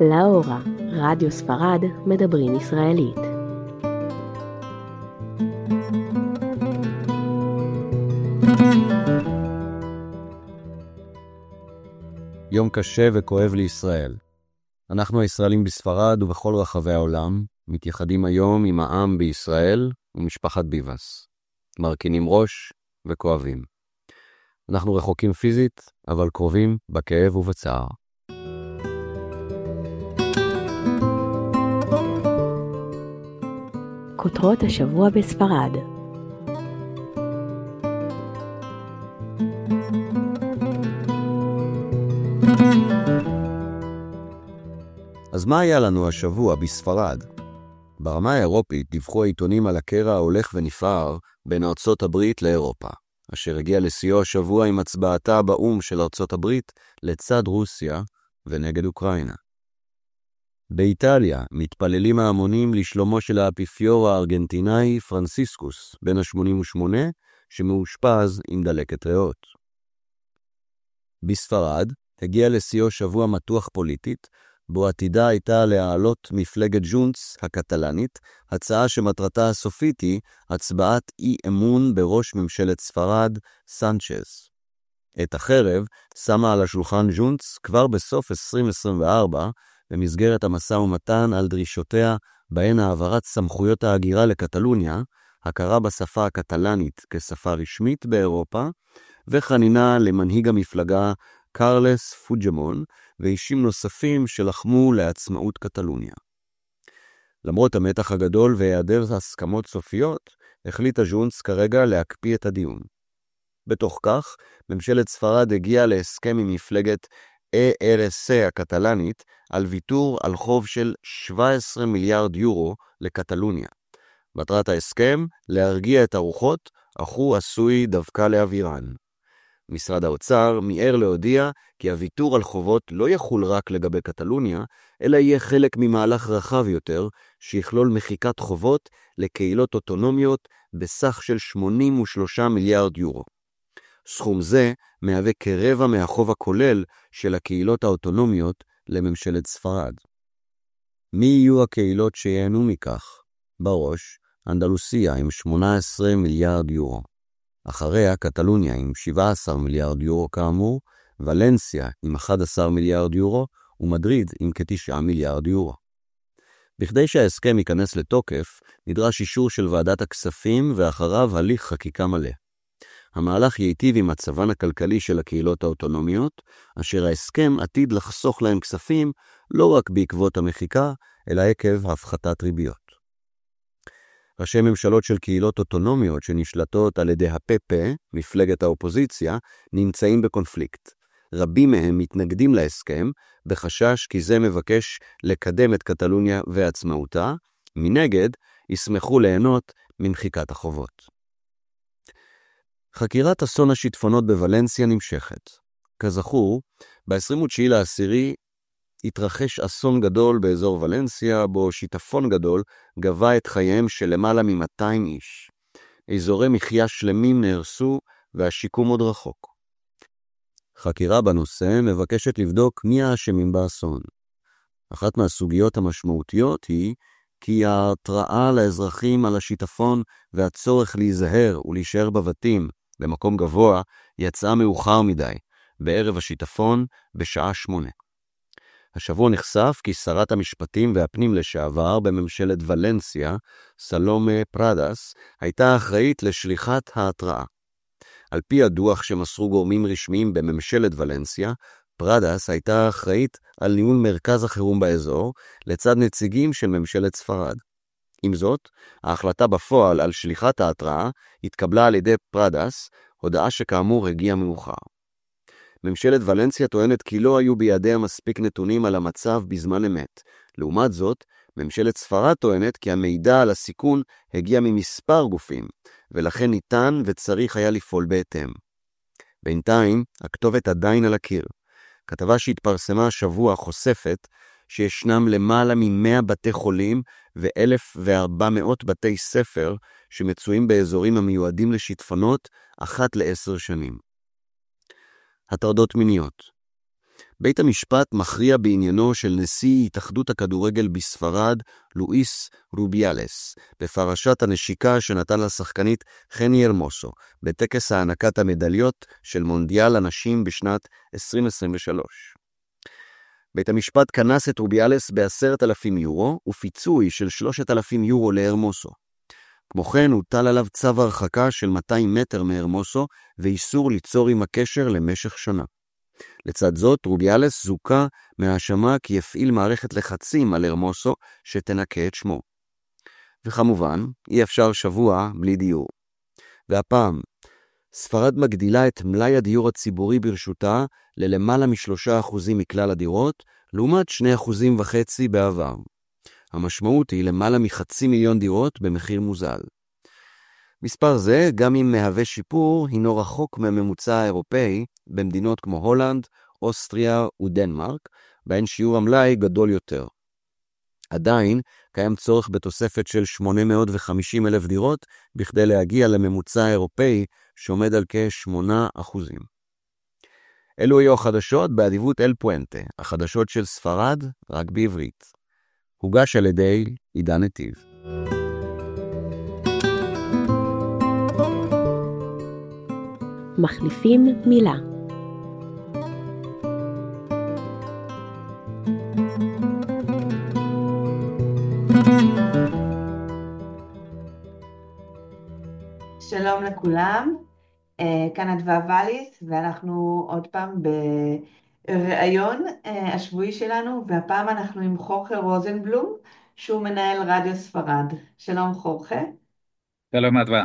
לאורה, רדיו ספרד, מדברים ישראלית. יום קשה וכואב לישראל. אנחנו הישראלים בספרד ובכל רחבי העולם מתייחדים היום עם העם בישראל ומשפחת ביבס. מרכינים ראש וכואבים. אנחנו רחוקים פיזית, אבל קרובים בכאב ובצער. כותרות השבוע בספרד. אז מה היה לנו השבוע בספרד? ברמה האירופית דיווחו העיתונים על הקרע ההולך ונפער בין ארצות הברית לאירופה, אשר הגיע לשיאו השבוע עם הצבעתה באום של ארצות הברית לצד רוסיה ונגד אוקראינה. באיטליה מתפללים ההמונים לשלומו של האפיפיור הארגנטינאי פרנסיסקוס בן ה-88 שמאושפז עם דלקת ריאות. בספרד הגיע לשיאו שבוע מתוח פוליטית, בו עתידה הייתה להעלות מפלגת ג'ונטס הקטלנית, הצעה שמטרתה הסופית היא הצבעת אי אמון בראש ממשלת ספרד, סנצ'ז. את החרב שמה על השולחן ג'ונטס כבר בסוף 2024, במסגרת המשא ומתן על דרישותיה בהן העברת סמכויות ההגירה לקטלוניה, הכרה בשפה הקטלנית כשפה רשמית באירופה, וחנינה למנהיג המפלגה קרלס פוג'מון ואישים נוספים שלחמו לעצמאות קטלוניה. למרות המתח הגדול והיעדר הסכמות סופיות, החליטה ג'ונטס כרגע להקפיא את הדיון. בתוך כך, ממשלת ספרד הגיעה להסכם עם מפלגת ERC הקטלנית על ויתור על חוב של 17 מיליארד יורו לקטלוניה. מטרת ההסכם להרגיע את הרוחות, אך הוא עשוי דווקא להעבירן. משרד האוצר מיהר להודיע כי הוויתור על חובות לא יחול רק לגבי קטלוניה, אלא יהיה חלק ממהלך רחב יותר שיכלול מחיקת חובות לקהילות אוטונומיות בסך של 83 מיליארד יורו. סכום זה מהווה כרבע מהחוב הכולל של הקהילות האוטונומיות לממשלת ספרד. מי יהיו הקהילות שיהנו מכך? בראש, אנדלוסיה עם 18 מיליארד יורו. אחריה קטלוניה עם 17 מיליארד יורו כאמור, ולנסיה עם 11 מיליארד יורו, ומדריד עם כ9 מיליארד יורו. בכדי שההסכם ייכנס לתוקף, נדרש אישור של ועדת הכספים ואחריו הליך חקיקה מלא. המהלך ייטיב עם מצבן הכלכלי של הקהילות האוטונומיות, אשר ההסכם עתיד לחסוך להם כספים לא רק בעקבות המחיקה, אלא עקב הפחתת ריביות. ראשי ממשלות של קהילות אוטונומיות שנשלטות על ידי ה-PP, מפלגת האופוזיציה, נמצאים בקונפליקט. רבים מהם מתנגדים להסכם, בחשש כי זה מבקש לקדם את קטלוניה ועצמאותה, מנגד ישמחו ליהנות ממחיקת החובות. חקירת אסון השיטפונות בוולנסיה נמשכת. כזכור, ב-29/10 התרחש אסון גדול באזור ולנסיה, בו שיטפון גדול גבה את חייהם של למעלה מ-200 איש. אזורי מחיה שלמים נהרסו והשיקום עוד רחוק. חקירה בנושא מבקשת לבדוק מי האשמים באסון. אחת מהסוגיות המשמעותיות היא כי ההתראה לאזרחים על השיטפון והצורך להיזהר ולהישאר בבתים במקום גבוה יצאה מאוחר מדי, בערב השיטפון בשעה 8. השבוע נחשף כי שרת המשפטים והפנים לשעבר בממשלת ולנסיה, סלומה פרדס, הייתה אחראית לשליחת ההתראה. על פי הדוח שמסרו גורמים רשמיים בממשלת ולנסיה, פרדס הייתה אחראית על ניהול מרכז החירום באזור, לצד נציגים של ממשלת ספרד. עם זאת, ההחלטה בפועל על שליחת ההתראה התקבלה על ידי פרדס, הודעה שכאמור הגיעה מאוחר. ממשלת ולנסיה טוענת כי לא היו בידיה מספיק נתונים על המצב בזמן אמת. לעומת זאת, ממשלת ספרד טוענת כי המידע על הסיכון הגיע ממספר גופים, ולכן ניתן וצריך היה לפעול בהתאם. בינתיים, הכתובת עדיין על הקיר. כתבה שהתפרסמה השבוע חושפת שישנם למעלה מ100 בתי חולים ו1,400 בתי ספר שמצויים באזורים המיועדים לשיטפונות אחת ל10 שנים. הטרדות מיניות. בית המשפט מכריע בעניינו של נשיא התאחדות הכדורגל בספרד, לואיס רוביאלס, בפרשת הנשיקה שנתן לשחקנית חני הרמוסו, בטקס הענקת המדליות של מונדיאל הנשים בשנת 2023. בית המשפט כנס את רוביאלס ב10,000 יורו, ופיצוי של 3,000 יורו להרמוסו. כמו כן, הוטל עליו צו הרחקה של 200 מטר מהרמוסו, ואיסור ליצור עם הקשר למשך שנה. לצד זאת, רוביאלס זוכה מהאשמה כי יפעיל מערכת לחצים על הרמוסו שתנקה את שמו. וכמובן, אי אפשר שבוע בלי דיור. והפעם, ספרד מגדילה את מלאי הדיור הציבורי ברשותה ללמעלה מ3% מכלל הדירות, לעומת 2.5% בעבר. המשמעות היא למעלה מ500,000 דירות במחיר מוזל. מספר זה, גם אם מהווה שיפור, הינו רחוק מהממוצע האירופאי במדינות כמו הולנד, אוסטריה ודנמרק, בהן שיעור המלאי גדול יותר. עדיין קיים צורך בתוספת של 850,000 דירות בכדי להגיע לממוצע האירופאי שעומד על כ8%. אלו היו החדשות באדיבות אל פואנטה, החדשות של ספרד רק בעברית. הוגש על ידי עידן נתיב. מחליפים מילה. שלום לכולם, כאן אדווה ואליס, ואנחנו עוד פעם בראיון השבועי שלנו, והפעם אנחנו עם חורכה רוזנבלום, שהוא מנהל רדיו ספרד. שלום חורכה. שלום אדווה.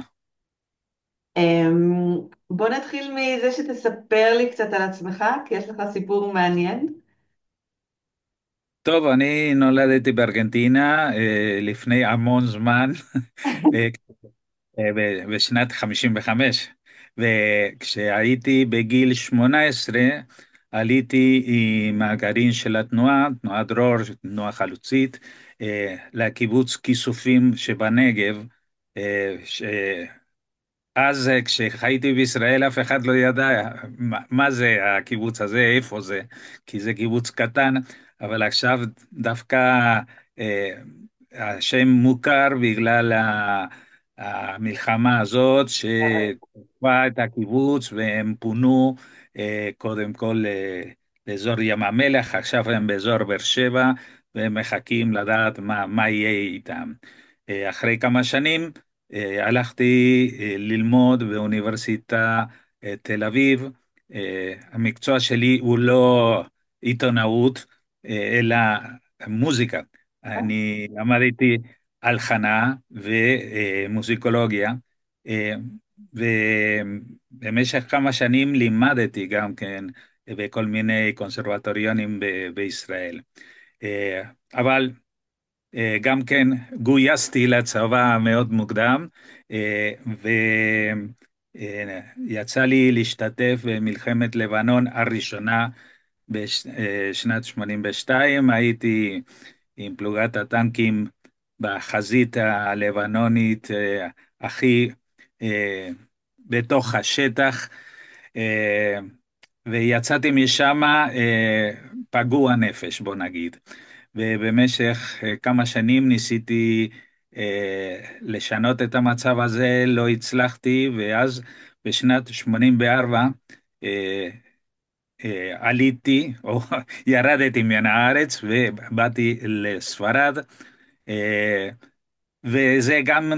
בוא נתחיל מזה שתספר לי קצת על עצמך, כי יש לך סיפור מעניין. טוב, אני נולדתי בארגנטינה לפני המון זמן, בשנת 55, וכשהייתי בגיל 18 עליתי עם הגרעין של התנועה, תנועת דרור, תנועה חלוצית, לקיבוץ כיסופים שבנגב, אז כשחייתי בישראל אף אחד לא ידע מה זה הקיבוץ הזה, איפה זה, כי זה קיבוץ קטן, אבל עכשיו דווקא השם מוכר בגלל המלחמה הזאת שתקפה את הקיבוץ, והם פונו קודם כל לאזור ים המלח, עכשיו הם באזור באר שבע, והם מחכים לדעת מה יהיה איתם. אחרי כמה שנים הלכתי ללמוד באוניברסיטה תל אביב. המקצוע שלי הוא לא עיתונאות, אלא מוזיקה. אני למדתי הלחנה ומוזיקולוגיה, ובמשך כמה שנים לימדתי גם כן בכל מיני קונסרבטוריונים בישראל. אבל גם כן גויסתי לצבא מאוד מוקדם, ויצא לי להשתתף במלחמת לבנון הראשונה בשנת 82. הייתי עם פלוגת הטנקים בחזית הלבנונית, הכי בתוך השטח, ויצאתי משם פגוע נפש, בוא נגיד. ובמשך כמה שנים ניסיתי לשנות את המצב הזה, לא הצלחתי, ואז בשנת 84 עליתי, או ירדתי מן הארץ, ובאתי לספרד, וזה גם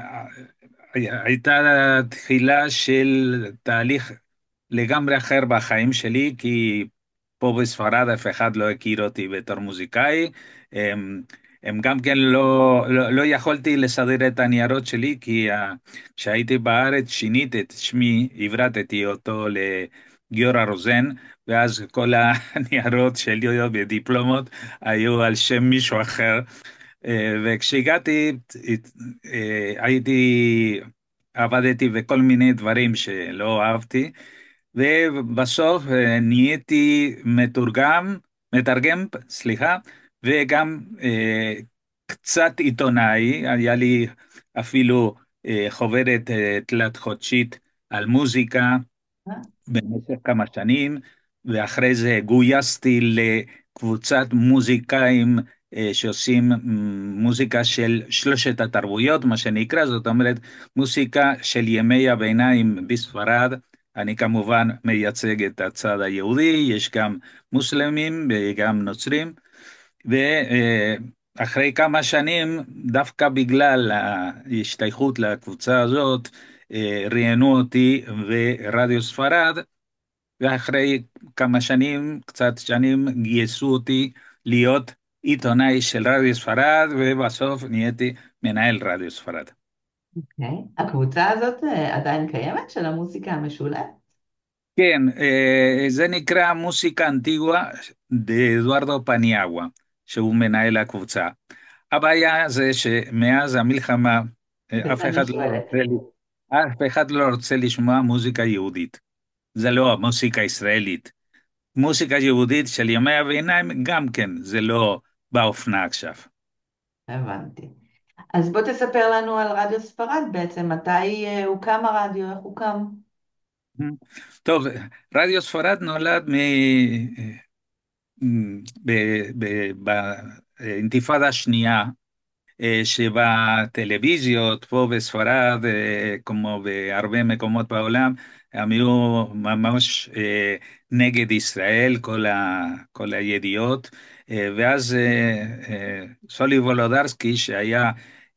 הייתה תחילה של תהליך לגמרי אחר בחיים שלי, כי פה בספרד אף אחד לא הכיר אותי בתור מוזיקאי. הם גם כן לא יכולתי לסדר את הניירות שלי, כי כשהייתי בארץ שיניתי את שמי, עברתתי אותו לגיורא רוזן, ואז כל הניירות שלי בדיפלומות היו על שם מישהו אחר. וכשהגעתי עבדתי בכל מיני דברים שלא אהבתי, ובסוף נהייתי מתרגם, וגם קצת עיתונאי. היה לי אפילו חוברת תלת חודשית על מוזיקה במשך כמה שנים, ואחרי זה גויסתי לקבוצת מוזיקאים שעושים מוזיקה של שלושת התרבויות, מה שנקרא, זאת אומרת מוזיקה של ימי הביניים בספרד. אני כמובן מייצג את הצד היהודי, יש גם מוסלמים וגם נוצרים, ואחרי כמה שנים, דווקא בגלל ההשתייכות לקבוצה הזאת, ראיינו אותי ברדיו ספרד, ואחרי כמה שנים, קצת שנים, גייסו אותי להיות עיתונאי של רדיו ספרד, ובסוף נהייתי מנהל רדיו ספרד. אוקיי. הקבוצה הזאת עדיין קיימת, של המוזיקה המשולבת? כן, זה נקרא מוסיקה אנטיגua דאדוארדו פניאגua, שהוא מנהל הקבוצה. הבעיה זה שמאז המלחמה אף אני אחד שואלת. אף אחד לא רוצה לשמוע מוזיקה יהודית. זה לא מוזיקה ישראלית. מוזיקה יהודית של ימי הביניים גם כן, זה לא באופנה עכשיו. הבנתי. אז בוא תספר לנו על רדיו ספרד בעצם, מתי הוקם הרדיו, איך הוקם? טוב, רדיו ספרד נולד באינתיפאדה השנייה, שבטלוויזיות פה בספרד, כמו בהרבה מקומות בעולם, הם היו ממש נגד ישראל, כל הידיעות, ואז סולי וולודרסקי, שהיה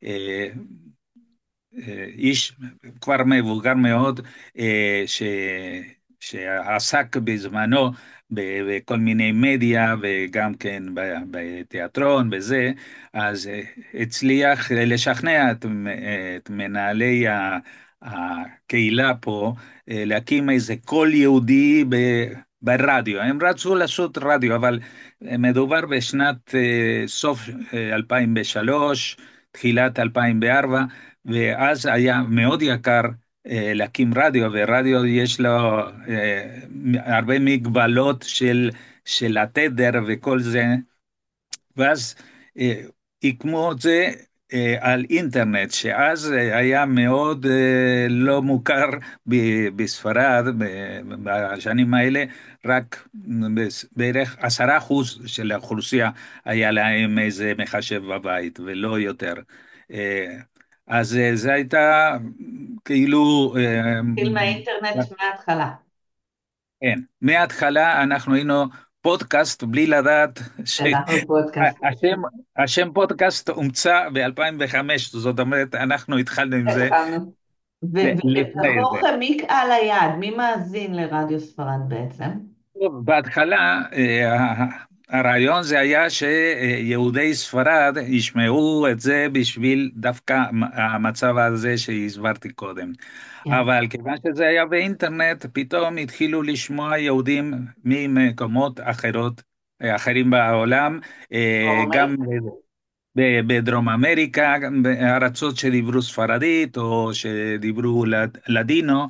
איש כבר מבוגר מאוד, ש... שעסק בזמנו בכל מיני מדיה וגם כן בתיאטרון וזה, אז הצליח לשכנע את מנהלי הקהילה פה להקים איזה קול יהודי ברדיו. הם רצו לעשות רדיו, אבל מדובר בשנת סוף 2003, תחילת 2004, ואז היה מאוד יקר להקים רדיו, ורדיו יש לו הרבה מגבלות של התדר וכל זה, ואז הקמו את זה על אינטרנט, שאז היה מאוד לא מוכר בספרד בשנים האלה, רק בערך 10% של האוכלוסייה היה להם איזה מחשב בבית, ולא יותר. אז זה הייתה כאילו... התחיל מהאינטרנט מההתחלה. כן, מההתחלה אנחנו היינו פודקאסט בלי לדעת אנחנו פודקאסט. שהשם פודקאסט הומצא ב-2005, זאת אומרת אנחנו התחלנו עם זה התחלנו. לפני זה. ובתוכו מי קהל היעד? מי מאזין לרדיו ספרד בעצם? טוב, בהתחלה הרעיון זה היה שיהודי ספרד ישמעו את זה בשביל דווקא המצב הזה שהסברתי קודם. כן. אבל כיוון שזה היה באינטרנט, פתאום התחילו לשמוע יהודים ממקומות אחרים בעולם, גם בדרום אמריקה, גם בארצות שדיברו ספרדית או שדיברו לדינו,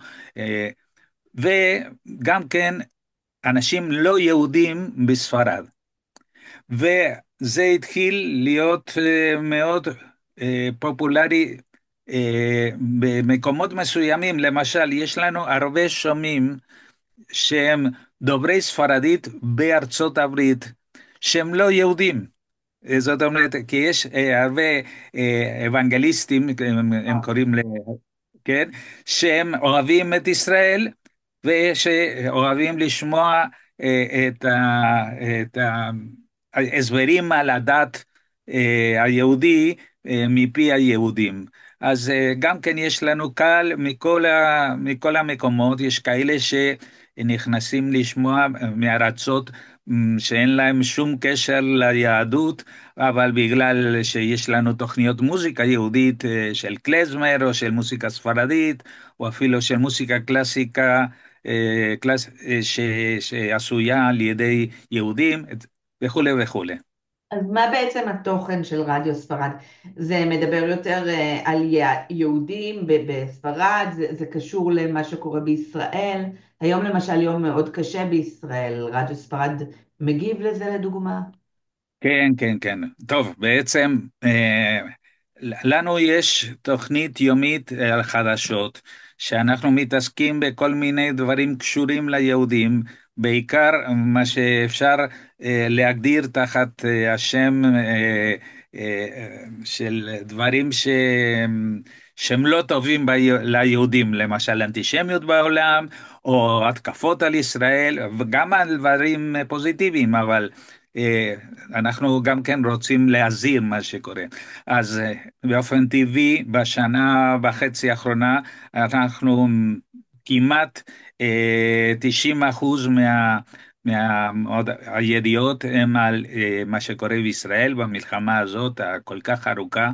וגם כן אנשים לא יהודים בספרד. וזה התחיל להיות מאוד פופולרי במקומות מסוימים. למשל, יש לנו הרבה שומעים שהם דוברי ספרדית בארצות הברית, שהם לא יהודים. זאת אומרת, כי יש הרבה אוונגליסטים, הם קוראים כן, שהם אוהבים את ישראל, ושאוהבים לשמוע את ההסברים על הדת היהודי מפי היהודים. אז גם כן יש לנו קהל מכל המקומות, יש כאלה שנכנסים לשמוע מארצות שאין להם שום קשר ליהדות, אבל בגלל שיש לנו תוכניות מוזיקה יהודית של קלזמר או של מוזיקה ספרדית, או אפילו של מוזיקה קלאסיקה שעשויה על ידי יהודים וכו' וכו'. אז מה בעצם התוכן של רדיו ספרד? זה מדבר יותר על יהודים בספרד, זה קשור למה שקורה בישראל. היום למשל יום מאוד קשה בישראל, רדיו ספרד מגיב לזה לדוגמה? כן, כן, כן. טוב, בעצם לנו יש תוכנית יומית על חדשות, שאנחנו מתעסקים בכל מיני דברים קשורים ליהודים, בעיקר מה שאפשר להגדיר תחת השם של דברים שהם לא טובים ליהודים, למשל אנטישמיות בעולם, או התקפות על ישראל, וגם על דברים פוזיטיביים, אבל אנחנו גם כן רוצים להזהיר מה שקורה. אז באופן טבעי, בשנה וחצי האחרונה, אנחנו כמעט 90% הידיעות הם על מה שקורה בישראל במלחמה הזאת הכל כך ארוכה,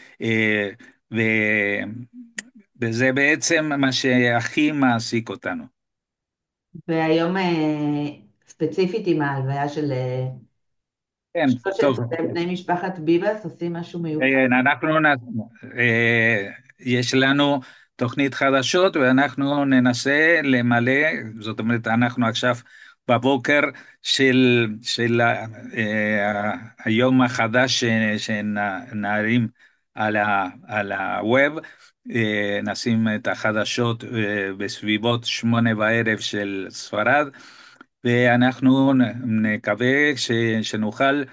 וזה בעצם מה שהכי מעסיק אותנו. והיום ספציפית עם ההלוויה של כן, טוב. בני משפחת ביבס, עושים משהו מיוחד? יש לנו תוכנית חדשות ואנחנו ננסה למלא, זאת אומרת אנחנו עכשיו בבוקר של היום החדש שנערים על הווב, נשים את החדשות בסביבות 8:00 של ספרד, ואנחנו נקווה שנוכל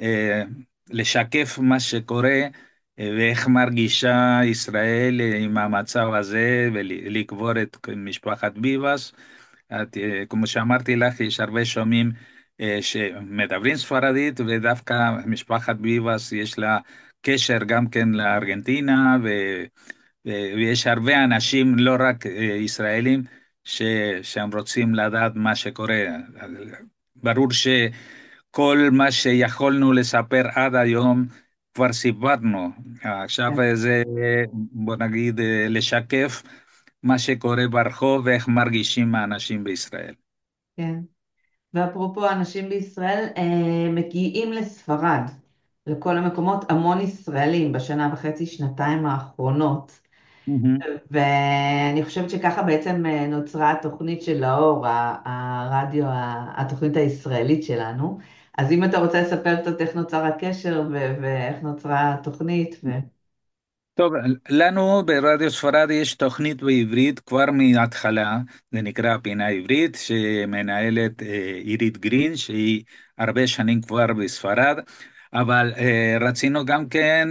לשקף מה שקורה ואיך מרגישה ישראל עם המצב הזה, ולקבור את משפחת ביבס. כמו שאמרתי לך, יש הרבה שומעים שמדברים ספרדית, ודווקא משפחת ביבס יש לה קשר גם כן לארגנטינה, ויש הרבה אנשים, לא רק ישראלים, שהם רוצים לדעת מה שקורה. ברור שכל מה שיכולנו לספר עד היום כבר סיפרנו. עכשיו זה, בוא נגיד, לשקף מה שקורה ברחוב ואיך מרגישים האנשים בישראל. כן. ואפרופו אנשים בישראל, מגיעים לספרד, לכל המקומות, המון ישראלים בשנה וחצי, שנתיים האחרונות. ואני חושבת שככה בעצם נוצרה התוכנית של האור, הרדיו, התוכנית הישראלית שלנו. אז אם אתה רוצה לספר קצת איך נוצר הקשר ואיך נוצרה התוכנית. טוב, לנו ברדיו ספרד יש תוכנית בעברית כבר מההתחלה, זה נקרא פינה עברית, שמנהלת עירית גרין, שהיא הרבה שנים כבר בספרד, אבל רצינו גם כן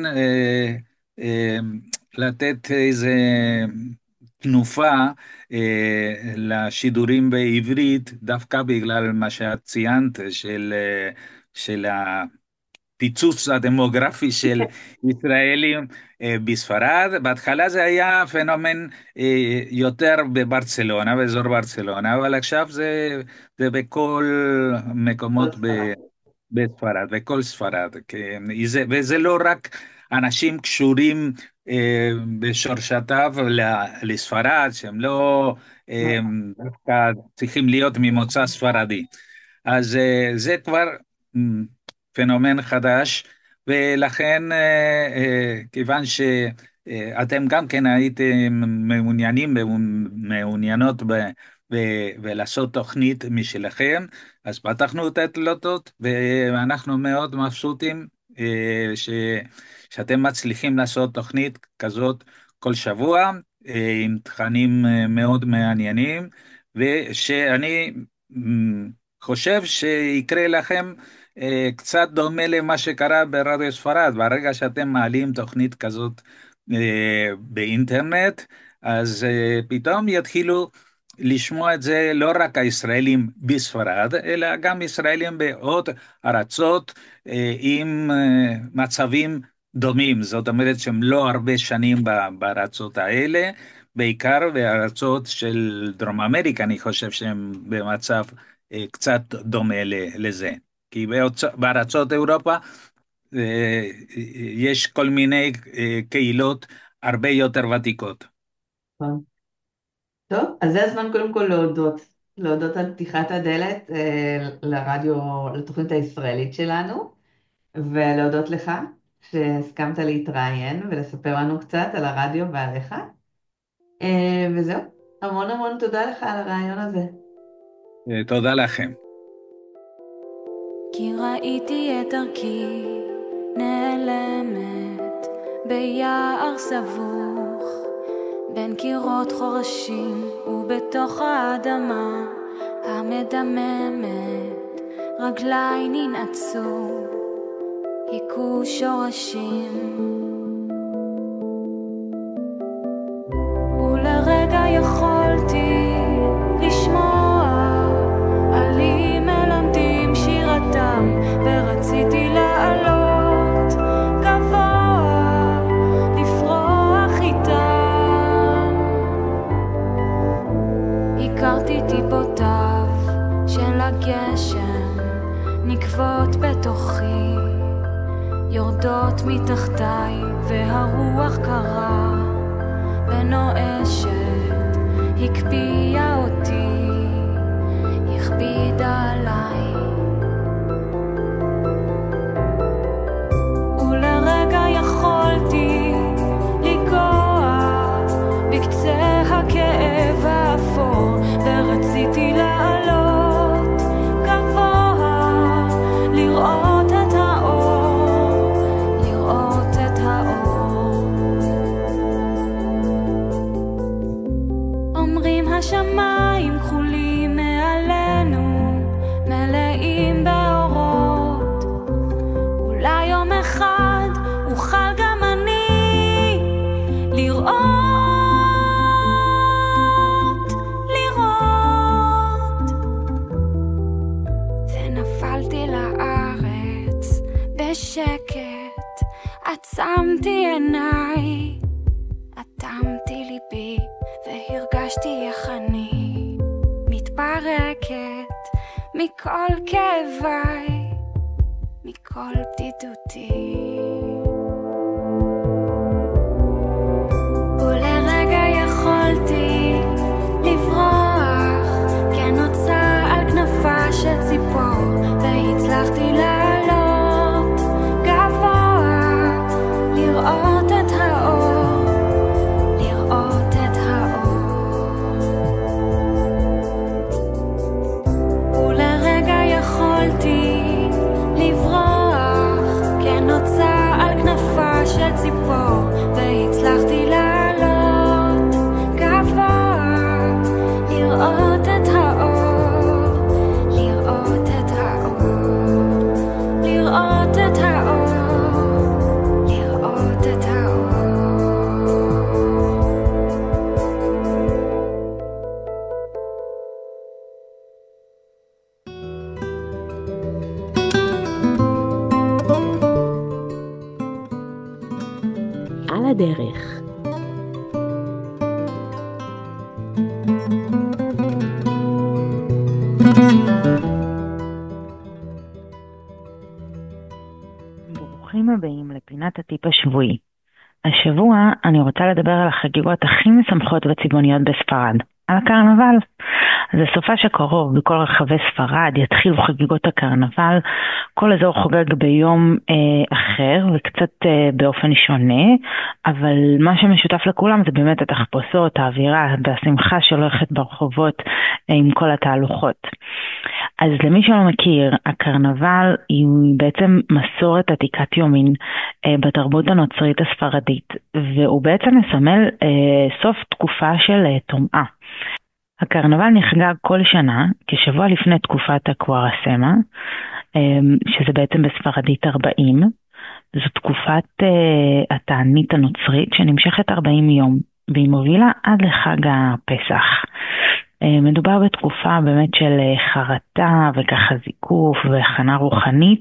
לתת איזה תנופה לשידורים בעברית, דווקא בגלל מה שאת ציינת של הפיצוץ הדמוגרפי של ישראלים בספרד. בהתחלה זה היה פנומן יותר בברצלונה, באזור ברצלונה, אבל עכשיו זה בכל מקומות בספרד, בכל ספרד, וזה לא רק אנשים קשורים בשורשתיו לספרד, שהם לא דווקא צריכים להיות ממוצא ספרדי. אז זה כבר פנומן חדש, ולכן כיוון שאתם גם כן הייתם מעוניינות ולעשות תוכנית משלכם, אז פתחנו את הדלתות, ואנחנו מאוד מבסוטים שאתם מצליחים לעשות תוכנית כזאת כל שבוע, עם תכנים מאוד מעניינים, ושאני חושב שיקרה לכם קצת דומה למה שקרה ברדיו ספרד. ברגע שאתם מעלים תוכנית כזאת באינטרנט, אז פתאום יתחילו לשמוע את זה לא רק הישראלים בספרד, אלא גם ישראלים בעוד ארצות עם מצבים דומים. זאת אומרת שהם לא הרבה שנים בארצות האלה, בעיקר בארצות של דרום אמריקה, אני חושב שהם במצב קצת דומה לזה. כי בארצות אירופה יש כל מיני קהילות הרבה יותר ותיקות. טוב, אז זה הזמן קודם כל להודות על פתיחת הדלת לרדיו, לתוכנית הישראלית שלנו, ולהודות לך שהסכמת להתראיין ולספר לנו קצת על הרדיו ועליך. וזהו, המון המון תודה לך על הרעיון הזה. תודה לכם. כי ראיתי את דרכי נעלמת ביער סבוך, בין קירות חורשים ובתוך האדמה המדממת רגליי ננעצו, היכו שורשים. ולרגע יכולתי לשמוע עלי מלמדים שירתם, ורציתי לעלות גבוה לפרוח איתם. הכרתי טיפותיו של הגשם נקבות בתוכי, יורדות מתחתיי והרוח קרה ונואשת, הקפיאה אותי, הכבידה עליי. ולרגע יכולתי לגוע בקצה הכאב האפור, ורציתי לעלות גבוה לראות את האור, לראות את האור. אומרים השמיים כחולים מעלינו, מלאים באורות, אולי יום אחד אוכל גם אני לראות, לראות. ונפלתי לארץ בשקט, עצמתי עיניי, אטמתי ליבי והרגשתי איך אני מתפרקת מכל כאביי, מכל בדידותי. ולרגע יכולתי לברוח, כנוצה על כנפה של ציפור, והצלחתי לעלות גבוה לראות את האור, לראות את האור. ולרגע יכולתי לברוח, כנוצה על כנפה של ציפור, והצלחתי לעלות גבוה לראות את האור, לראות את האור, לראות את האור, לראות את האור. על הדרך. ברוכים הבאים לפינת הטיפ השבועי. השבוע אני רוצה לדבר על החגיגות הכי משמחות וצבעוניות בספרד, על הקרנבל. אז הסופה שקרוב בכל רחבי ספרד יתחילו חגיגות הקרנבל, כל אזור חוגג ביום אחר וקצת באופן שונה, אבל מה שמשותף לכולם זה באמת התחפושות, האווירה והשמחה שהולכת ברחובות עם כל התהלוכות. אז למי שלא מכיר, הקרנבל היא בעצם מסורת עתיקת יומין בתרבות הנוצרית הספרדית, והוא בעצם מסמל סוף תקופה של טומאה. הקרנבל נחגג כל שנה כשבוע לפני תקופת הקוארסמה, שזה בעצם בספרדית 40. זו תקופת התענית הנוצרית שנמשכת 40 יום, והיא מובילה עד לחג הפסח. מדובר בתקופה באמת של חרטה וככה זיקוף והכנה רוחנית.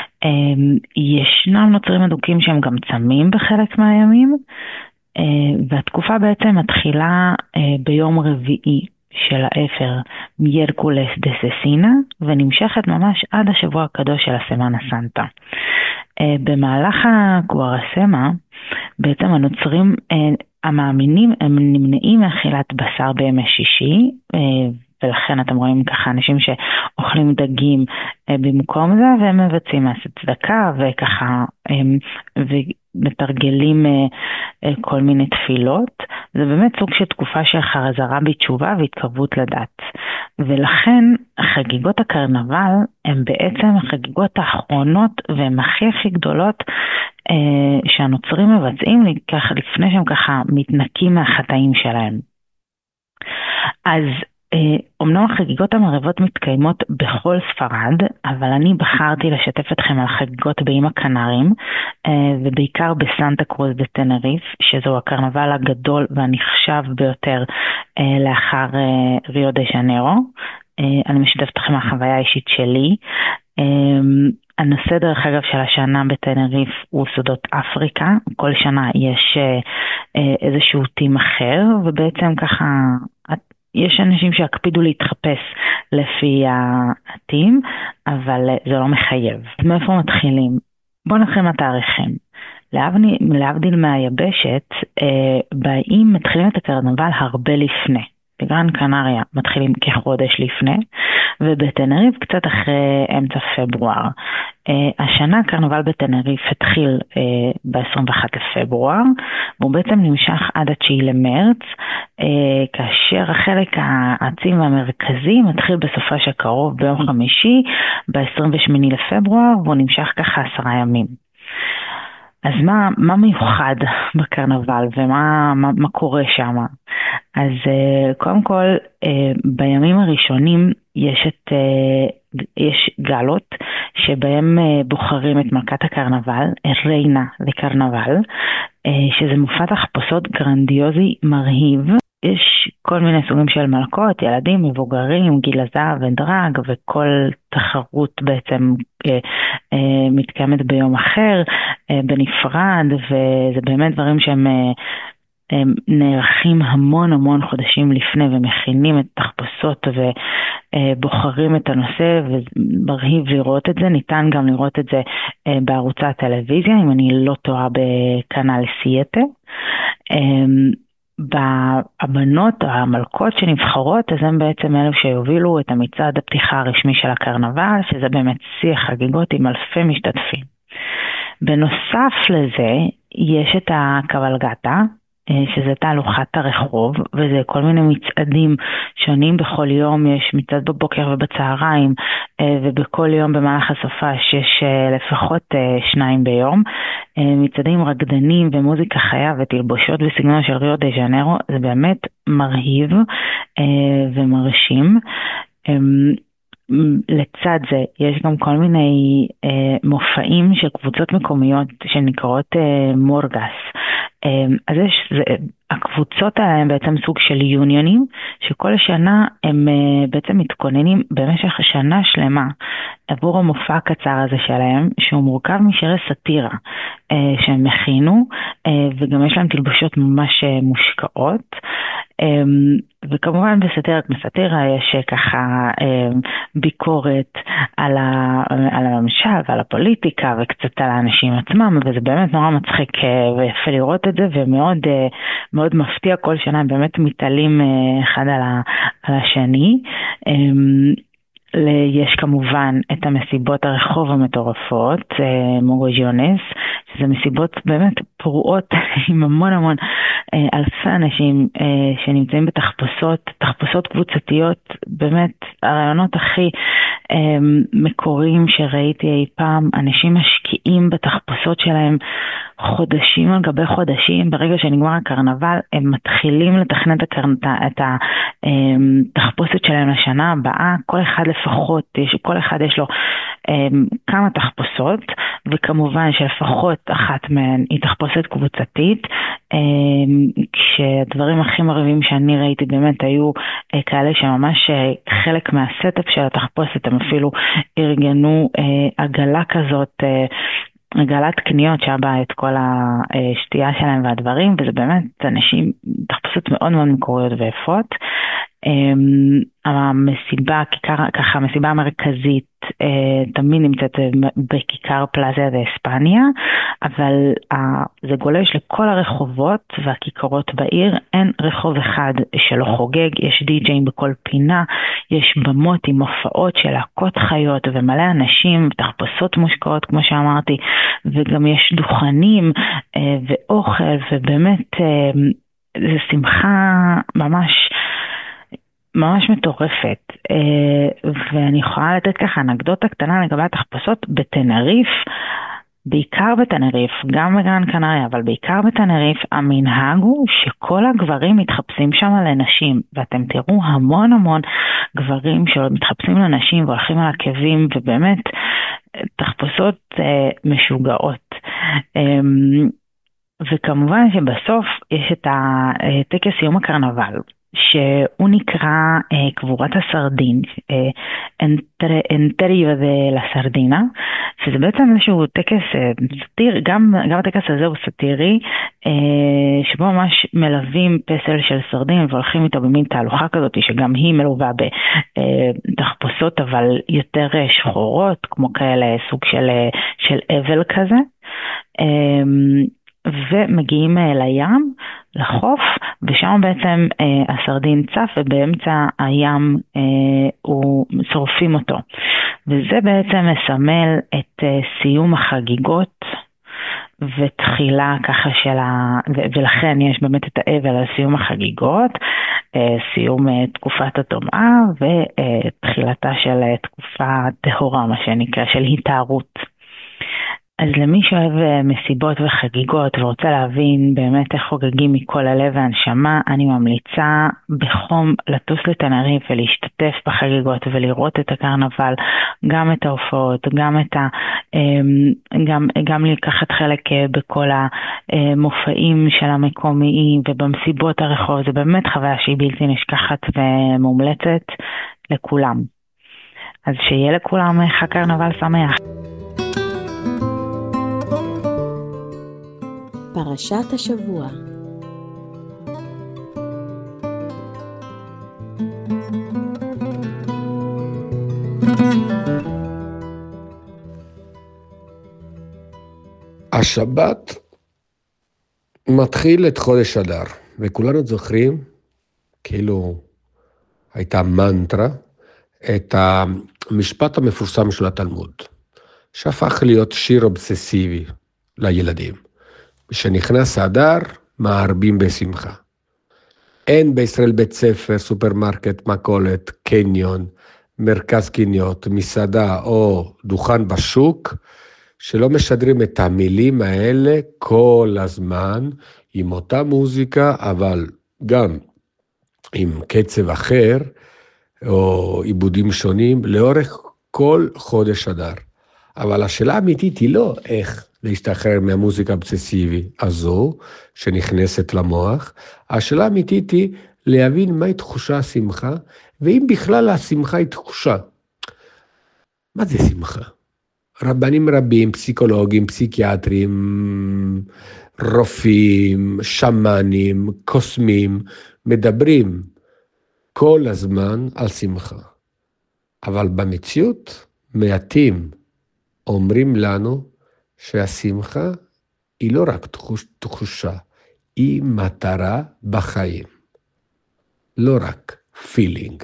ישנם נוצרים אדוקים שהם גם צמים בחלק מהימים, והתקופה בעצם מתחילה ביום רביעי של האפר מיércoles de Cecina, ונמשכת ממש עד השבוע הקדוש של הסמנה סנטה. במהלך הקוארסמה בעצם הנוצרים המאמינים הם נמנעים מאכילת בשר בימי שישי, ולכן אתם רואים ככה אנשים שאוכלים דגים במקום זה, והם מבצעים מעשי צדקה וככה ומתרגלים כל מיני תפילות, זה באמת סוג של תקופה של חזרה בתשובה והתקרבות לדת. ולכן חגיגות הקרנבל הן בעצם החגיגות האחרונות והן הכי גדולות שהנוצרים מבצעים לפני שהם ככה מתנקים מהחטאים שלהם. אז אמנם החגיגות המערבות מתקיימות בכל ספרד, אבל אני בחרתי לשתף אתכם על חגיגות באיים הקנריים, ובעיקר בסנטה קרוז בטנריף, שזו הקרנבל הגדול והנחשב ביותר לאחר ריו דה ז'ניירו. אני משתפת אתכם מהחוויה האישית שלי. הנושא דרך אגב של השנה בטנריף הוא סודות אפריקה. כל שנה יש איזשהו טים אחר, ובעצם ככה יש אנשים שהקפידו להתחפש לפי הטים, אבל זה לא מחייב. אז מאיפה מתחילים? בואו נתחיל מהתאריכים. להבדיל מהיבשת, באיים מתחילים את הקרנבל הרבה לפני. בגרן קנריה מתחילים כחודש לפני, ובטנריף קצת אחרי אמצע פברואר. השנה הקרנבל בטנריף התחיל ב-21 לפברואר, והוא בעצם נמשך עד 9 למרץ, כאשר החלק העצים והמרכזי מתחיל בסופה שקרוב ביום חמישי, ב-28 לפברואר, והוא נמשך ככה 10 ימים. אז מה מיוחד בקרנבל ומה קורה שם? אז קודם כל, בימים הראשונים יש גלות שבהם בוחרים את מלכת הקרנבל, ריינה לקרנבל, שזה מופע תחפושות גרנדיוזי מרהיב. יש כל מיני סוגים של מלכות, ילדים, מבוגרים, גיל הזהב ודרג, וכל תחרות בעצם מתקיימת ביום אחר, בנפרד, וזה באמת דברים שהם נערכים המון חודשים לפני, ומכינים את תחפושות ובוחרים את הנושא, ומרהיב לראות את זה. ניתן גם לראות את זה בערוצי הטלוויזיה, אם אני לא טועה בקנל 7. הבנות, המלכות שנבחרות, אז הם בעצם אלו שיובילו את המצעד הפתיחה הרשמי של הקרנבל, שזה באמת שיא החגיגות עם אלפי משתתפים. בנוסף לזה, יש את הקבלגטה, שזה תהלוכת הרחוב, וזה כל מיני מצעדים שונים בכל יום. יש מצעד בבוקר ובצהריים, ובכל יום במהלך הסופש יש לפחות 2 ביום. מצעדים רקדנים ומוזיקה חיה ותלבושות בסגנון של ריו דה ז'ניירו. זה באמת מרהיב ומרשים. לצד זה יש גם כל מיני מופעים של קבוצות מקומיות שנקראות מורגס. אז הקבוצות האלה הם בעצם סוג של יוניונים, שכל שנה הם בעצם מתכוננים במשך שנה שלמה עבור המופע הקצר הזה שלהם, שהוא מורכב משירי סאטירה שהם מכינו, וגם יש להם תלבושות ממש מושקעות. וכמובן בסאטירה יש ככה ביקורת על הממשל ועל הפוליטיקה וקצת על האנשים עצמם, וזה באמת נורא מצחיק ויפה לראות את זה, ומאוד מאוד מפתיע. כל שנה הם באמת מתעלים אחד על השני. יש כמובן את המסיבות הרחוב המטורפות, מוג'יונס, שזה מסיבות באמת פרועות עם המון אלפי אנשים שנמצאים תחפושות קבוצתיות, באמת הרעיונות הכי מקוריים שראיתי אי פעם. אנשים משקיעים בתחפושות שלהם חודשים על גבי חודשים. ברגע שנגמר הקרנבל הם מתחילים לתכנן את התחפושת שלהם לשנה הבאה. כל אחד לפחות, כל אחד יש לו כמה תחפושות, וכמובן שלפחות אחת מהן היא תחפושת קבוצתית. כשהדברים הכי מרהיבים שאני ראיתי באמת היו כאלה שממש חלק מהסטאפ של התחפושת הם אפילו ארגנו עגלה כזאת, עגלת קניות שהיה את כל השתייה שלהם והדברים, וזה באמת אנשים תחפושות מאוד מקוריות ויפות. המסיבה, ככה המסיבה המרכזית תמיד נמצאת בכיכר פלאזה באספניה, אבל זה גולש לכל הרחובות והכיכרות בעיר. אין רחוב אחד שלא חוגג, יש די-ג'אים בכל פינה, יש במות עם הופעות של להקות חיות ומלא אנשים, תחפושות מושקעות כמו שאמרתי, וגם יש דוכנים ואוכל, ובאמת זה שמחה ממש ממש מטורפת, ואני יכולה לתת ככה אנקדוטה קטנה לגבי התחפושות בתנריף, בעיקר בתנריף, גם בגרן קנריה, אבל בעיקר בתנריף, המנהג הוא שכל הגברים מתחפשים שם לנשים, ואתם תראו המון המון גברים שמתחפשים לנשים והולכים על עקבים, ובאמת תחפושות משוגעות. וכמובן שבסוף יש את טקס סיום הקרנבל, שהוא נקרא קבורת הסרדין, אנטריו דה לסרדינה, שזה בעצם איזשהו טקס סאטירי, גם הטקס הזה הוא סאטירי, שבו ממש מלווים פסל של סרדין והולכים איתו במין תהלוכה כזאת, שגם היא מלווה בתחפושות אבל יותר שחורות, כמו כאלה סוג של אבל כזה, ומגיעים לים, לחוף, ושם בעצם הסרדין צף, ובאמצע הים שורפים אותו. וזה בעצם מסמל את סיום החגיגות, ותחילה ככה ולכן יש באמת את האבל על סיום החגיגות, סיום תקופת הטומאה, ותחילתה של תקופה טהורה, מה שנקרא, של התארות. אז למי שאוהב מסיבות וחגיגות ורוצה להבין באמת איך חוגגים מכל הלב והנשמה, אני ממליצה בחום לטוס לתנריף ולהשתתף בחגיגות ולראות את הקרנבל, גם את ההופעות, גם לקחת חלק בכל המופעים של המקומיים ובמסיבות הרחוב. זה באמת חוויה שהיא בלתי נשכחת ומומלצת לכולם. אז שיהיה לכולם חג קרנבל שמח. פרשת השבוע. השבת מתחיל את חודש אדר, וכולנו זוכרים, כאילו הייתה מנטרה, את המשפט המפורסם של התלמוד, שהפך להיות שיר אובססיבי לילדים. כשנכנס אדר, מערבים בשמחה. אין בישראל בית ספר, סופרמרקט, מכולת, קניון, מרכז קניות, מסעדה או דוכן בשוק, שלא משדרים את המילים האלה כל הזמן, עם אותה מוזיקה, אבל גם עם קצב אחר, או עיבודים שונים, לאורך כל חודש אדר. אבל השאלה האמיתית היא לא איך להשתחרר מהמוזיקה האובססיבית הזו, שנכנסת למוח. השאלה האמיתית היא להבין מהי תחושה השמחה, ואם בכלל השמחה היא תחושה. מה זה שמחה? רבנים רבים, פסיכולוגים, פסיקיאטרים, רופאים, שמנים, קוסמים, מדברים כל הזמן על שמחה. אבל במציאות מעטים אומרים לנו שהשמחה היא לא רק תחושה, היא מטרה בחיים. לא רק פילינג.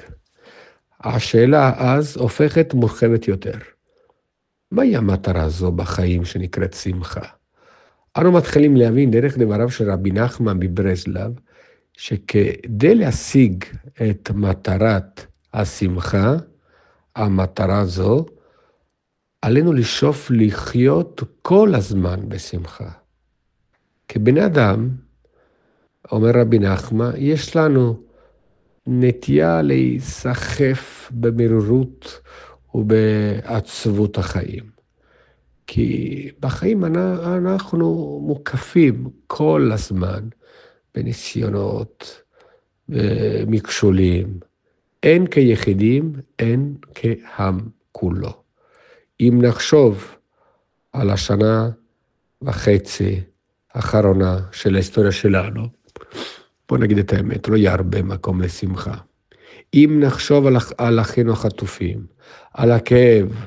השאלה אז הופכת מורחבת יותר. מהי המטרה הזו בחיים שנקראת שמחה? אנו מתחילים להבין דרך דבריו של רבי נחמן מברסלב, שכדי להשיג את מטרת השמחה, המטרה הזו, עלינו לשאוף לחיות כל הזמן בשמחה. כבן אדם, אומר רבי נחמן, יש לנו נטייה להיסחף במרירות ובעצבות החיים. כי בחיים אנחנו מוקפים כל הזמן בניסיונות ומכשולים. אין כיחידים, אין כעם כולו. אם נחשוב על השנה וחצי האחרונה של ההיסטוריה שלנו, בוא נגיד את האמת, לא יהיה הרבה מקום לשמחה. אם נחשוב על אחינו החטופים, על הכאב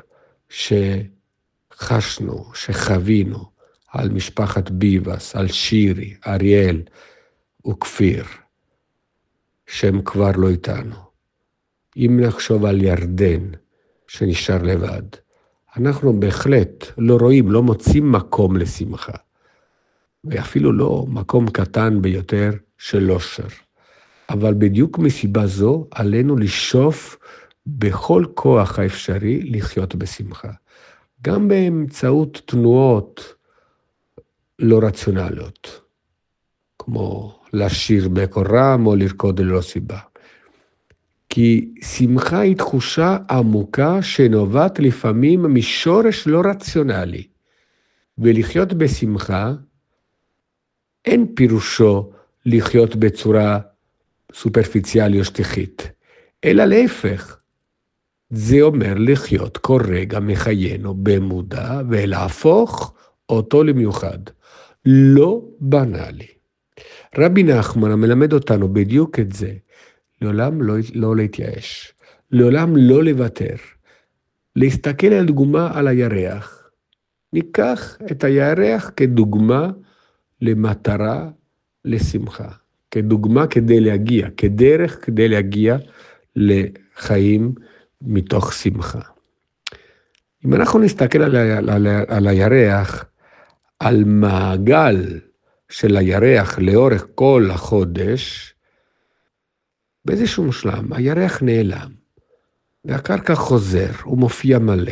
שחשנו, שחווינו, על משפחת ביבס, על שירי, אריאל וכפיר, שהם כבר לא איתנו. אם נחשוב על ירדן שנשאר לבד, אנחנו בהחלט לא רואים, לא מוצאים מקום לשמחה. ואפילו לא מקום קטן ביותר של אושר. אבל בדיוק מסיבה זו עלינו לשאוף בכל כוח האפשרי לחיות בשמחה. גם באמצעות תנועות לא רציונליות, כמו לשיר בקול רם או לרקוד ללא סיבה. כי שמחה היא תחושה עמוקה שנובעת לפעמים משורש לא רציונלי. ולחיות בשמחה אין פירושו לחיות בצורה סופרפיציאלית או שטחית, אלא להפך. זה אומר לחיות כל רגע מחיינו במודע ולהפוך אותו למיוחד, לא בנאלי. רבי נחמן מלמד אותנו בדיוק את זה, לעולם לא להתייאש, לעולם לא לוותר, להסתכל על דוגמה על הירח. ניקח את הירח כדוגמה למטרה לשמחה, כדוגמה כדי להגיע, כדרך כדי להגיע לחיים מתוך שמחה. אם אנחנו נסתכל על הירח, על מעגל של הירח לאורך כל החודש, באיזשהו שלב הירח נעלם, ואחר כך חוזר, הוא מופיע מלא.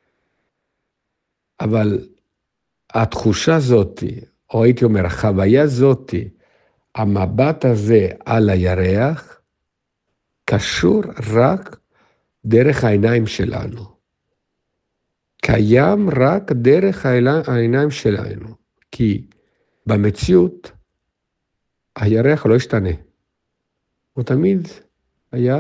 אבל התחושה הזאת, או הייתי אומר, החוויה הזאת, המבט הזה על הירח, קשור רק דרך העיניים שלנו. קיים רק דרך העיניים שלנו. כי במציאות, הירח לא השתנה. הוא תמיד היה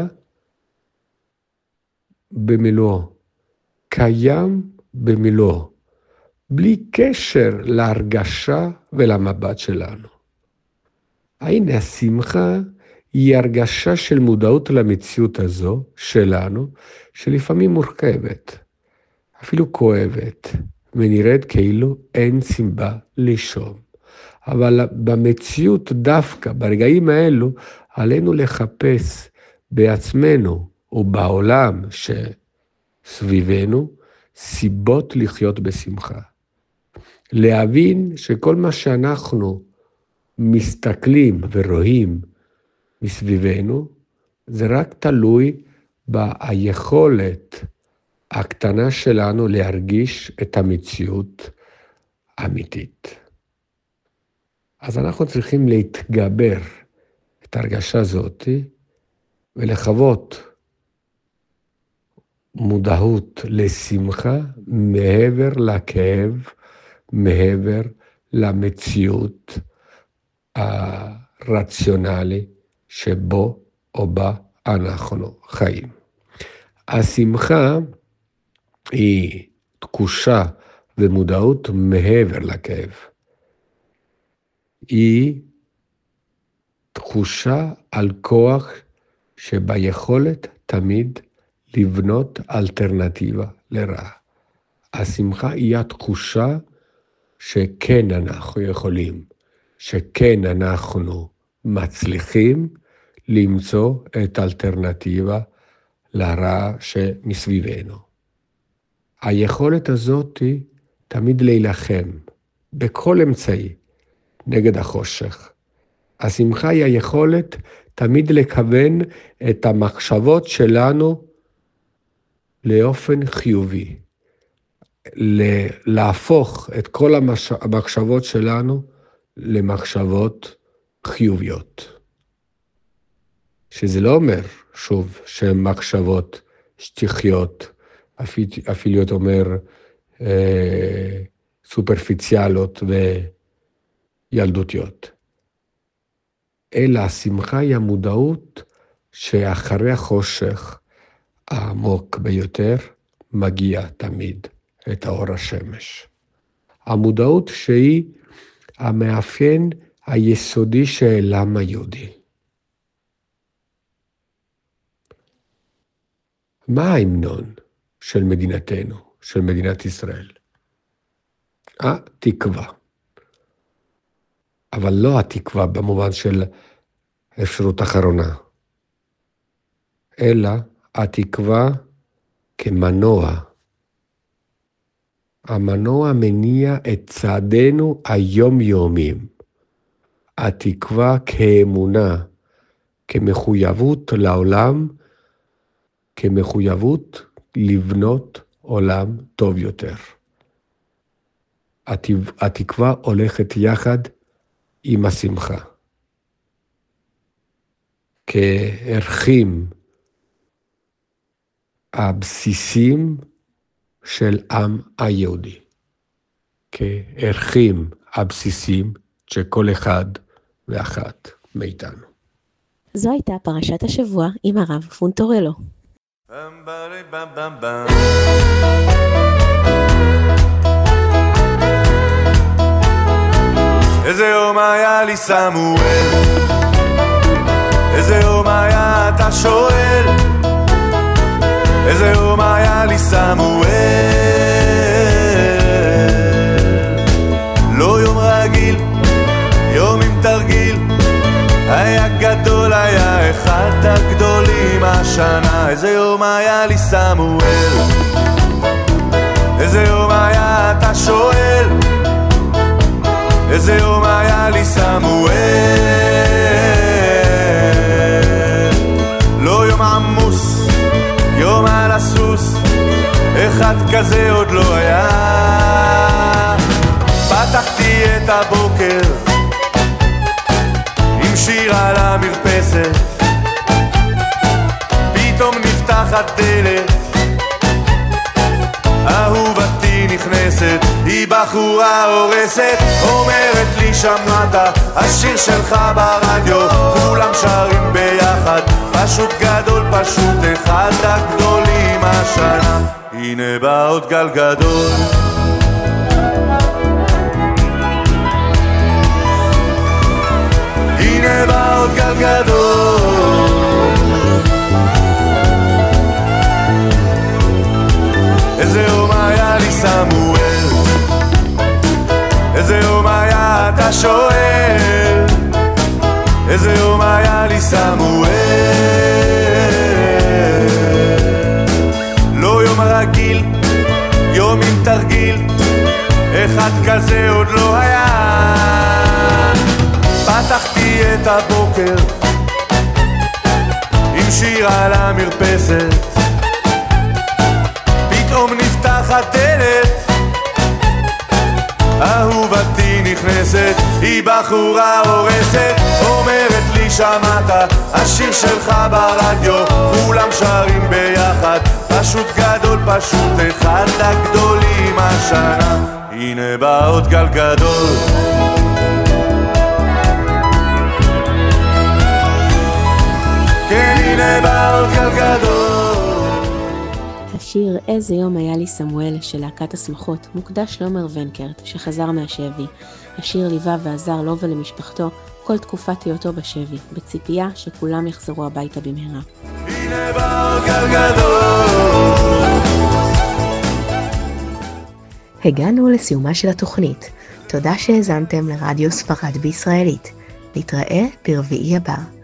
במילואו. קיים במילואו. בלי קשר להרגשה ולמבט שלנו. הנה השמחה היא הרגשה של מודעות למציאות הזו שלנו, שלפעמים מורכבת, אפילו כואבת, ונראית כאילו אין סיבה לישון. אבל במציאות דווקא, ברגעים האלו, עלינו לחפש בעצמנו ובעולם שסביבנו סיבות לחיות בשמחה. להבין שכל מה שאנחנו מסתכלים ורואים מסביבנו, זה רק תלוי ביכולת הקטנה שלנו להרגיש את המציאות האמיתית. אז אנחנו צריכים להתגבר את הרגשה הזאת ולחוות מודעות לשמחה מעבר לכאב, מעבר למציאות הרציונלי שבו או בה אנחנו חיים. השמחה היא תחושה ומודעות מעבר לכאב. היא תחושה על כוח שביכולת תמיד לבנות אלטרנטיבה לרע. השמחה היא התחושה שכן אנחנו יכולים, שכן אנחנו מצליחים למצוא את האלטרנטיבה לרע שמסביבנו. היכולת הזאת היא תמיד להילחם בכל אמצעי נגד החושך. השמחה היא היכולת תמיד לכוון את המחשבות שלנו לאופן חיובי. להפוך את כל המחשבות שלנו למחשבות חיוביות. שזה לא אומר, שוב, שהן מחשבות שטחיות, אפילו אתה אומר סופרפיציאליות וילדותיות. אלא השמחה היא המודעות שאחרי החושך העמוק ביותר מגיע תמיד את האור השמש. המודעות שהיא המאפיין היסודי של העם היהודי. מה ההמנון של מדינתנו, של מדינת ישראל? התקווה. אבל לא התקווה במובן של אפשרות אחרונה, אלא התקווה כמנוע. המנוע מניע את צעדינו היומיומיים. התקווה כאמונה, כמחויבות לעולם, כמחויבות לבנות עולם טוב יותר. התקווה הולכת יחד עם השמחה. כערכים הבסיסים של עם היהודי. כערכים הבסיסים של כל אחד ואחת מאיתנו. זו הייתה פרשת השבוע עם הרב פונטורלו. איזה יום היה לי סמואל, איזה יום היה אתה שואל, איזה יום היה לי סמואל, לא יום רגיל, יום עם תרגיל, היה גדול, היה אחד הגדולים השנה. איזה יום היה לי סמואל, איזה יום היה אתה שואל, איזה יום היה לי סמואל, לא יום עמוס, יום על הסוס, אחד כזה עוד לא היה. פתחתי את הבוקר עם שיר על המרפסת, פתאום נפתחת דלת, אהובתי נכנסת, היא בחורה הורסת, אומרת לי שמעת השיר שלך ברדיו, כולם שרים ביחד, פשוט גדול, פשוט אחד הגדולים השנה. הנה בא עוד גל גדול, הנה בא עוד גל גדול, איזה יום היה לי סמואל, איזה יום היה אתה שואל, איזה יום היה לי סמואל, לא יום רגיל, יום עם תרגיל, אחד כזה עוד לא היה. פתחתי את הבוקר עם שיר על המרפסת, פתאום נפתחת דלת, אהובתי נכנסת, היא בחורה הורסת, אומרת לי שמעת השיר שלך ברדיו, כולם שרים ביחד, פשוט גדול, פשוט אחד הגדולים השנה. הנה בא עוד גל גדול, כן הנה בא עוד גל גדול. השיר "איזה יום היה לי סמואל" של להקת השמחות מוקדש לעומר ונקרט שחזר מהשבי. השיר ליווה ועזר לו ולמשפחתו כל תקופת היותו בשבי, בציפייה שכולם יחזרו הביתה במהרה. הנה בא עוד גל גדול. הגענו לסיומה של התוכנית. תודה שהאזנתם לרדיו ספרד בישראלית. נתראה ברביעי הבא.